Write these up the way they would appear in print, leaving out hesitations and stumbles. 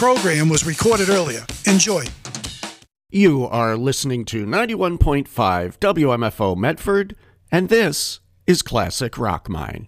program was recorded earlier. Enjoy. You are listening to 91.5 WMFO Medford, and this is Classic Rock Mine.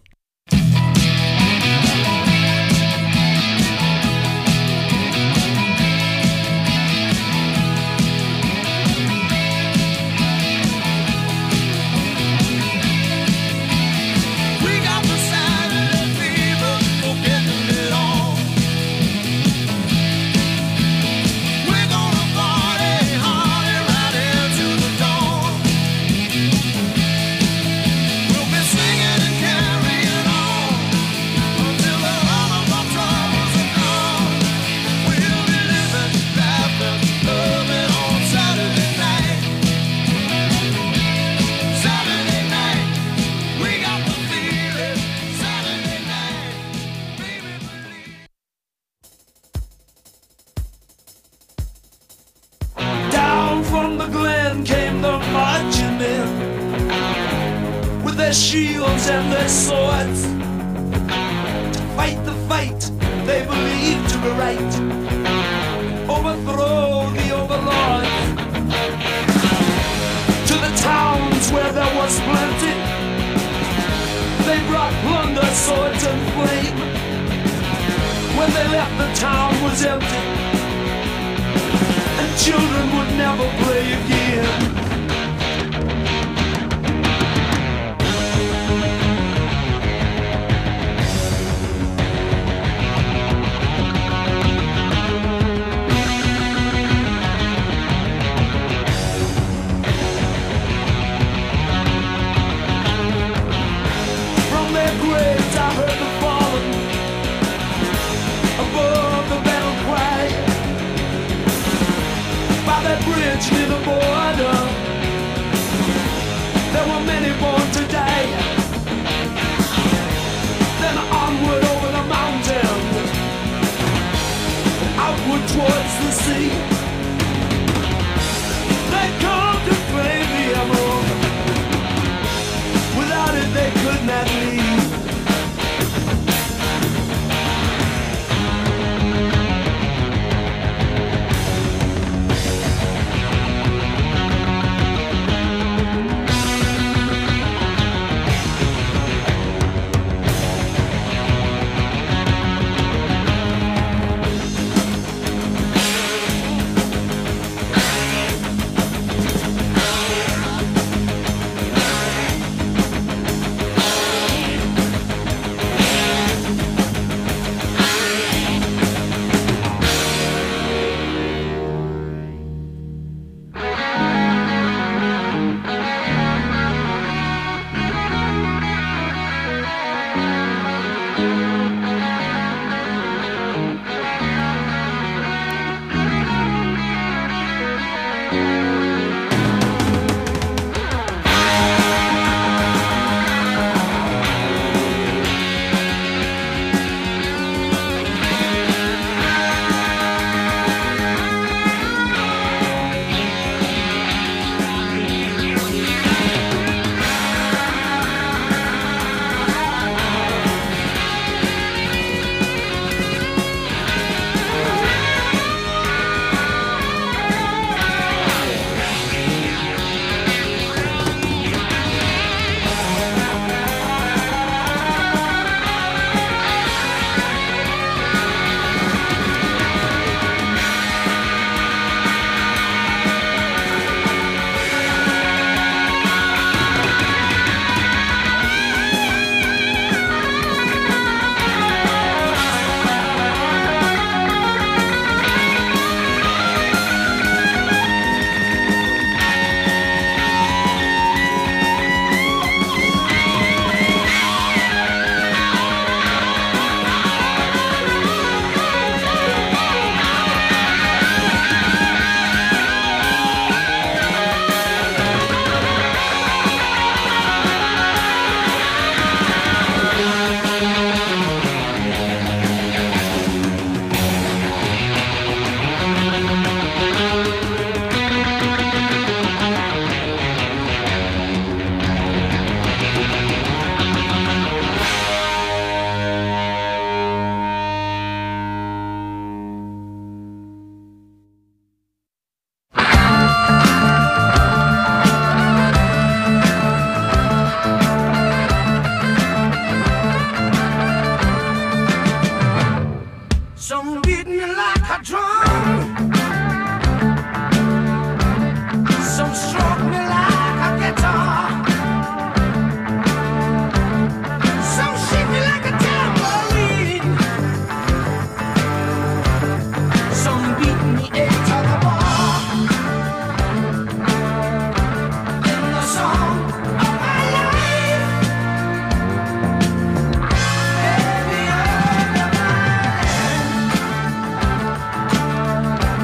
Shields and their swords to fight the fight they believe to be right, overthrow the overlords. To the towns where there was plenty, they brought plunder, swords and flame. When they left, the town was empty, and children would never play again. Bridge near the border, there were many born to die. Then onward over the mountain, and outward towards the sea. They come to claim the emerald. Without it they could not leave. beat me like a drum. Some stroke me like a guitar. Some shake me like a tambourine. Some beat me into the bar. In the song of my life, baby, you're mine.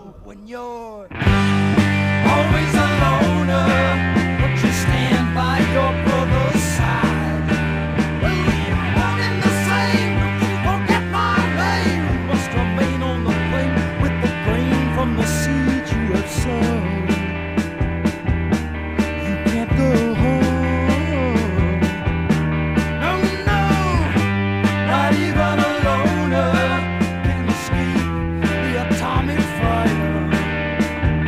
when you're always a loner, but you stand by your brother's side. Well, we're one in the same, don't you forget my name. You must remain on the plane with the grain from the seed you have sown. You can't go home. No, no, not even a loner can escape the atomic fire.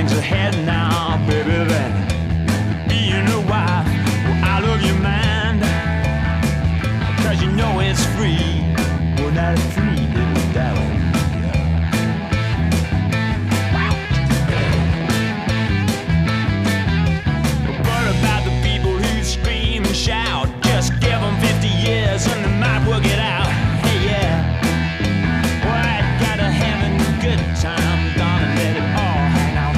things ahead now, baby, then being a wife will out of your mind. Cause you know it's free, well not free, little darling. What about the people who scream and shout? Just give them 50 years and they might work it out. Hey yeah, well I gotta having a good time, darling, let it all hang out.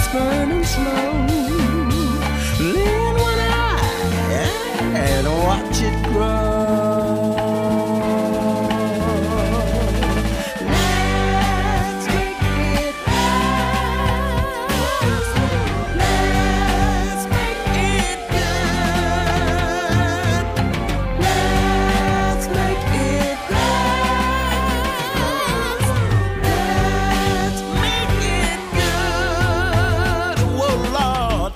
it's burning slow. Lean one eye and watch it grow. Let's make it last. Let's make it good. Let's make it last. Let's make it good. Whoa, Lord.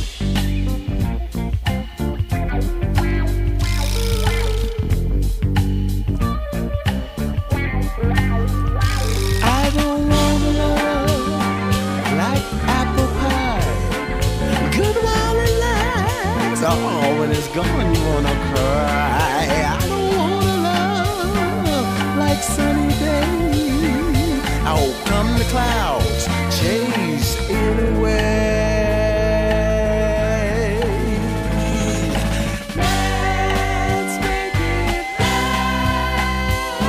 I don't want love like apple pie. Good while it lasts. Oh, when it's gone, you wanna cry. I don't wanna love like sunny days. Oh, come the clouds, chase anyway. Let's make it last.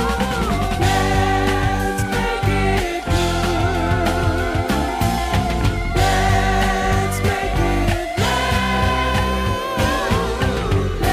Let's make it good. Let's make it last.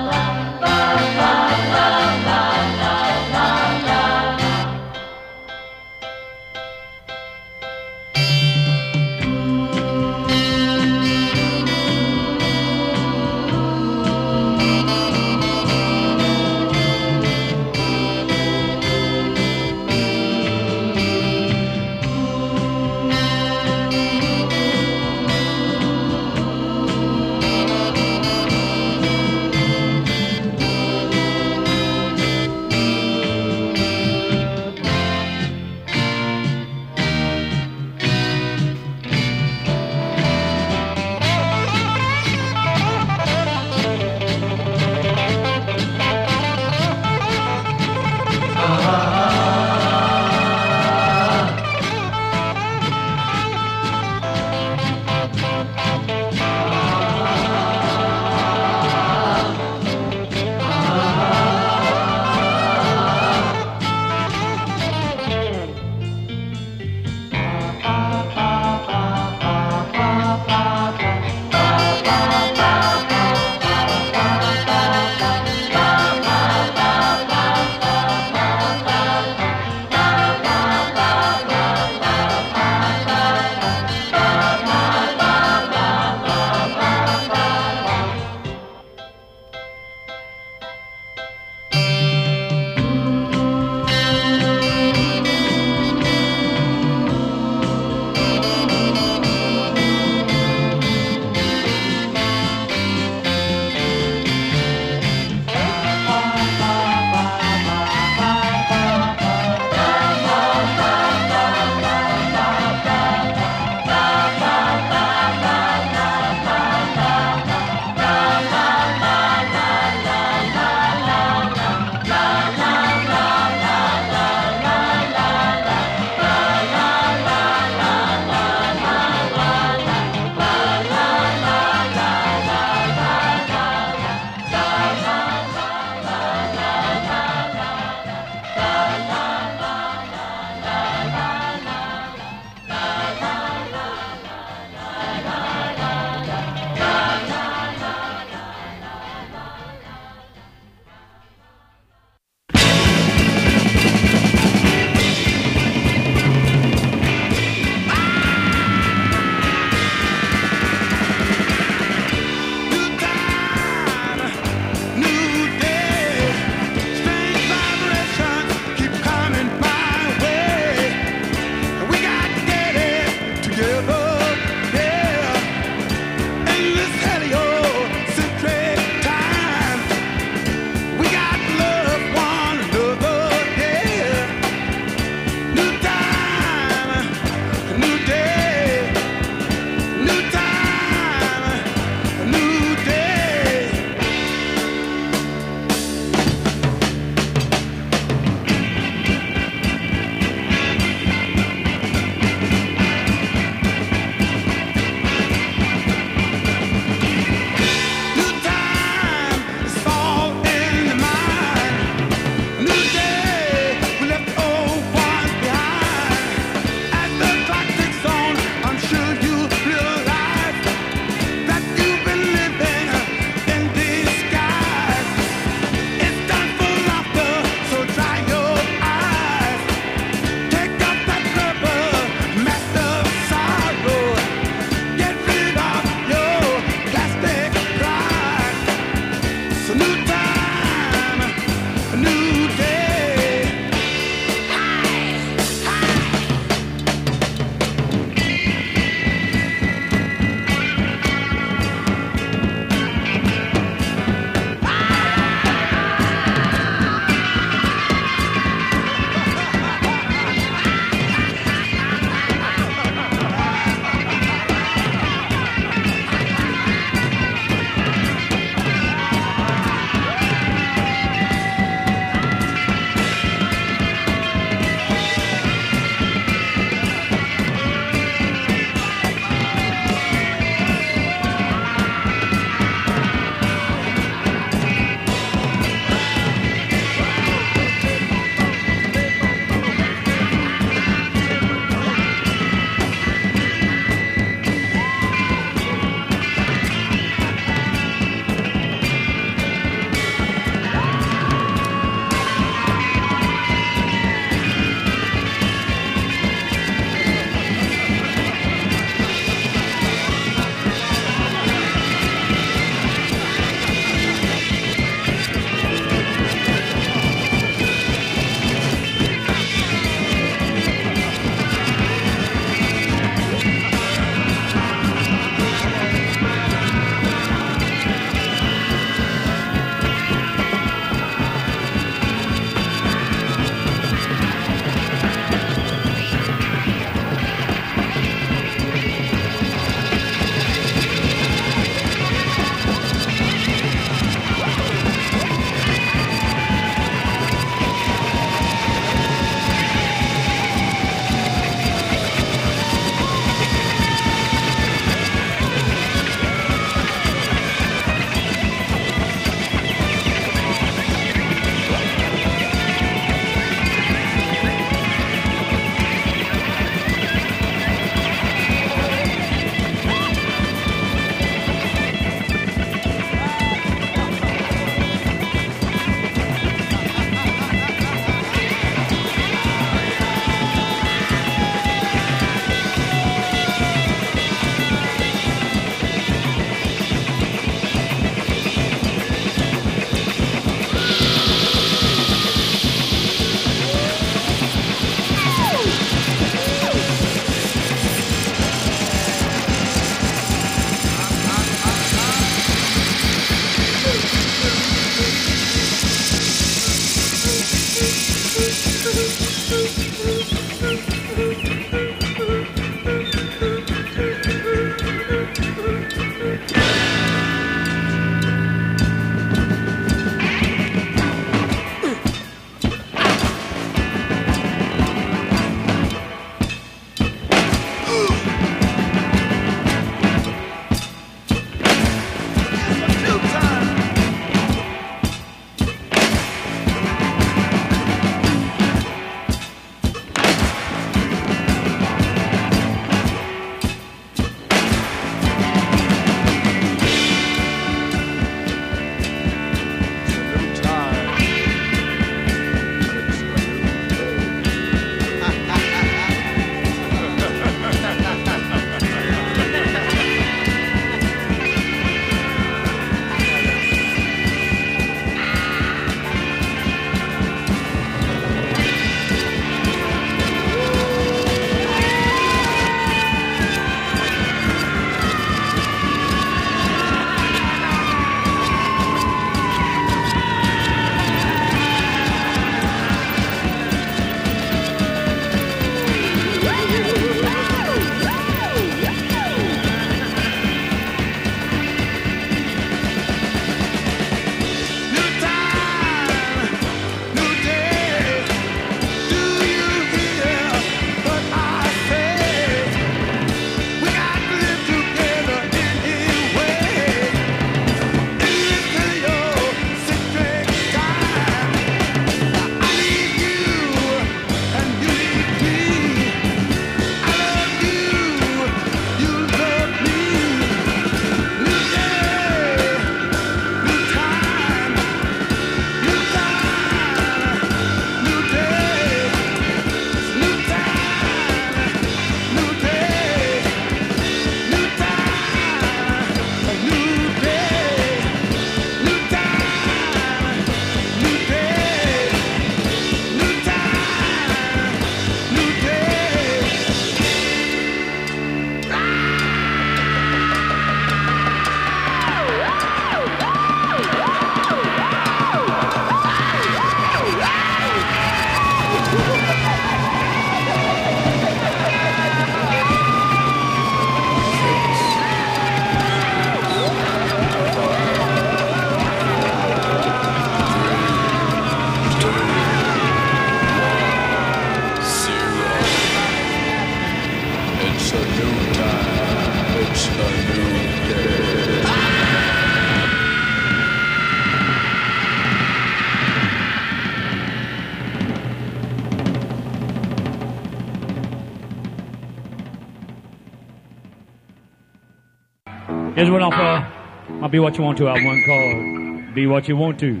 Here's one off my Be What You Want To album, one called Be What You Want To.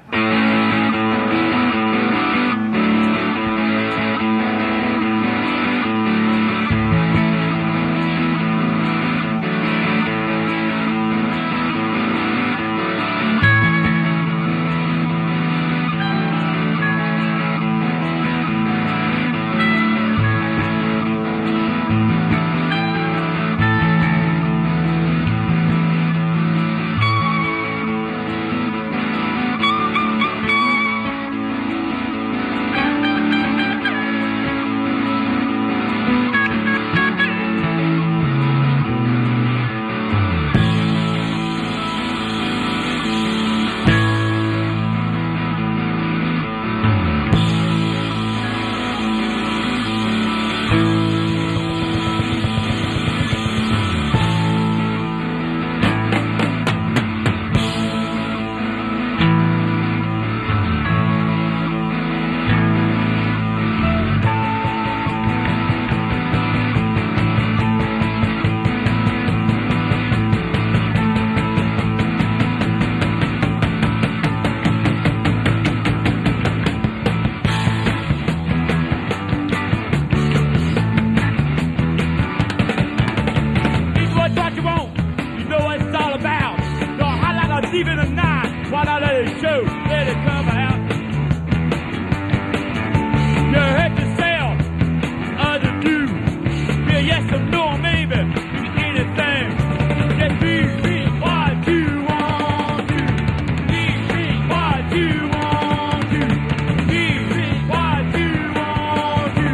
Even a night, why not let it show, let it come out. You hurt yourself, others do. Yeah, yes or no, maybe, anything. Just be what you want to. Be what you want to. Be what you want to.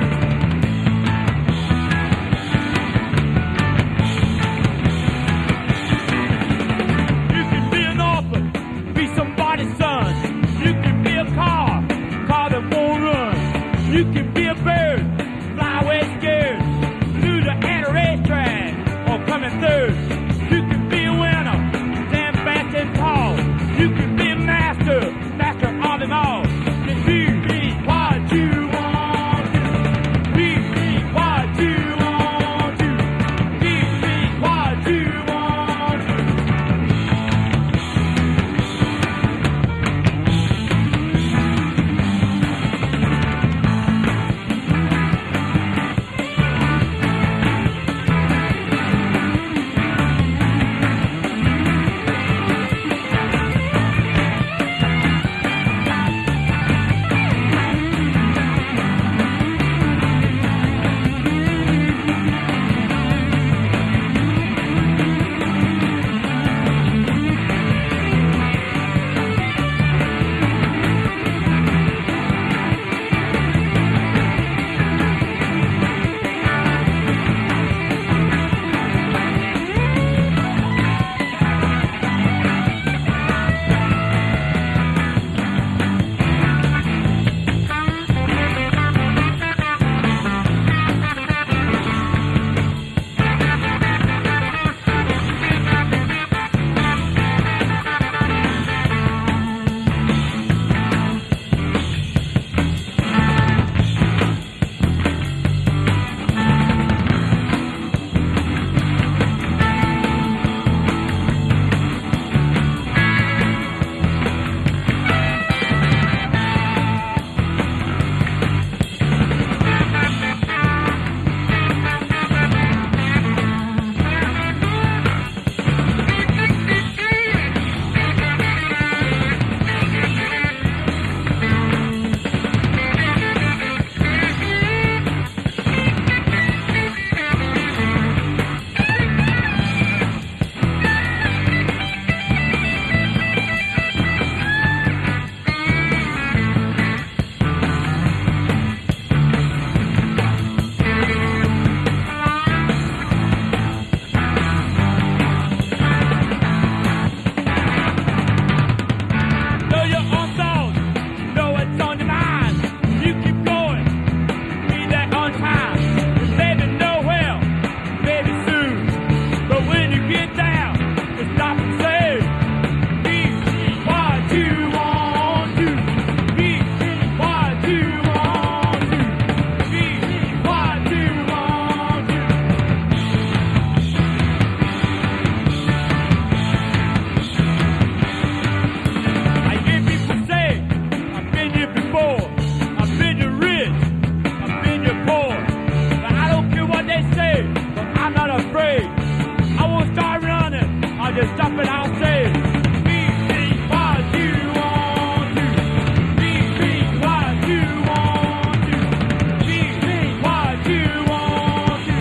You can be an orphan, be somebody's son. You can be a car that won't run. You can be a bird, fly away scared, loser at a racetrack. to stop it, I'll say, be what you want to. Be what you want to. Be what you want to.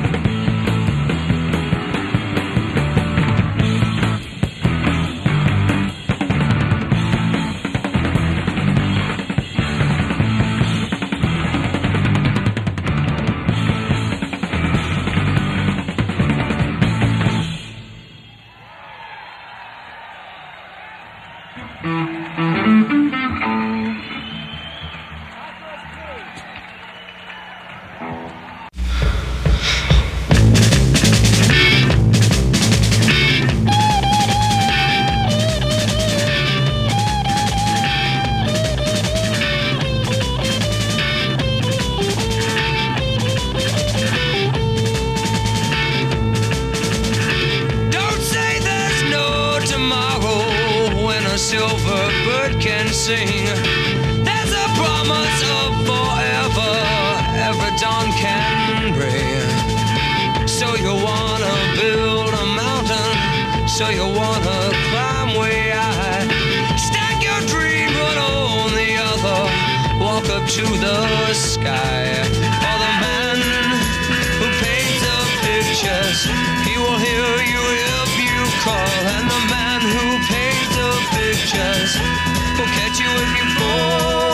Don't say there's no tomorrow when a silver bird can sing. There's a promise of forever every dawn can bring. So you wanna build a mountain, so you wanna climb way high. Stack your dream one on the other, walk up to the sky. For the man who paints the pictures, he will hear you if you call. And the man who paints the pictures will catch you if you fall.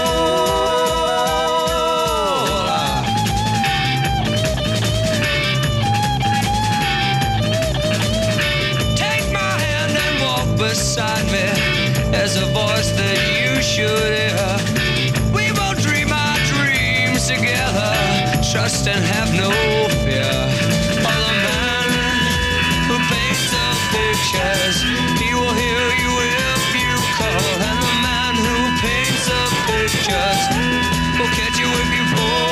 Take my hand and walk beside me. There's a voice that you should hear. We will dream our dreams together, trust and have no fear. For the man who paints the pictures, he will hear you if you call. And the man who paints the pictures will catch you if you fall.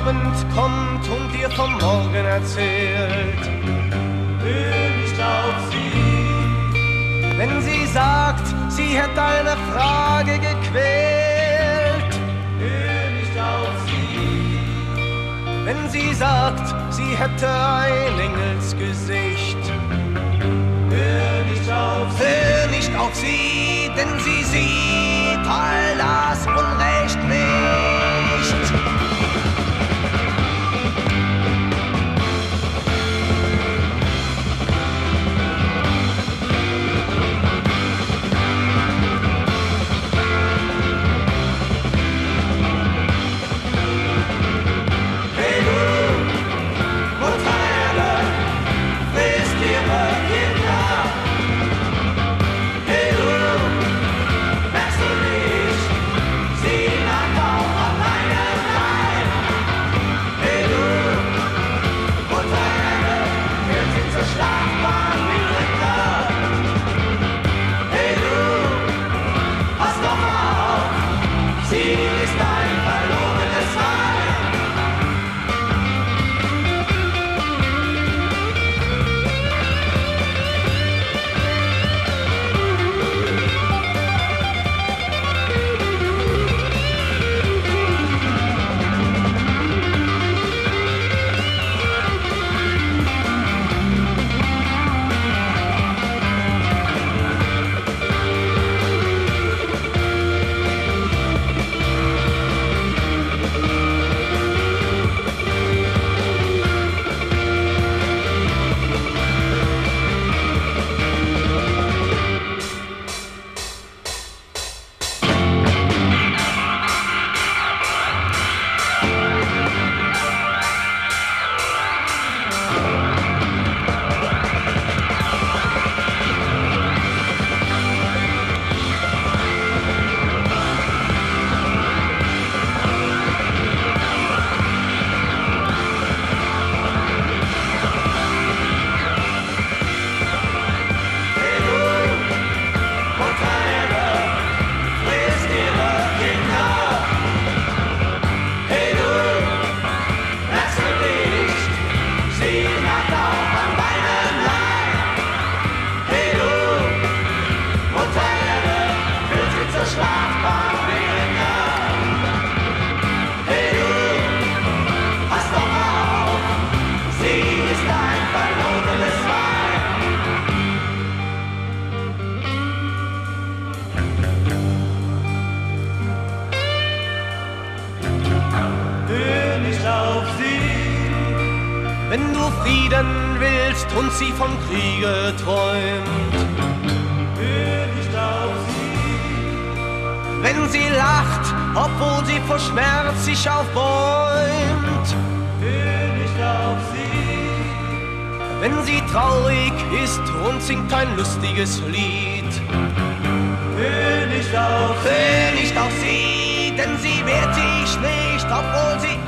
Abend kommt und dir vom Morgen erzählt. Hör nicht auf sie, wenn sie sagt, sie hätte eine Frage gequält. Hör nicht auf sie, wenn sie sagt, sie hätte ein Engelsgesicht. Hör nicht auf sie, denn sie sieht all das Unrecht nicht. Hey du, Mutter, frisst ihre Kinder. Hey du, merkst du nicht, sie nagt auch an meinem Leib. Hey du, Mutter, führt sie zur Schlachtbahn wie Ritter. Hey du, pass doch auf, sie ist ein verlorenes Weib. Wenn du Frieden willst und sie vom Kriege träumt, hör nicht auf sie. Wenn sie lacht, obwohl sie vor Schmerz sich aufbäumt, hör nicht auf sie. Wenn sie traurig ist und singt ein lustiges Lied, hör nicht auf sie, denn sie wehrt sich nicht, obwohl sie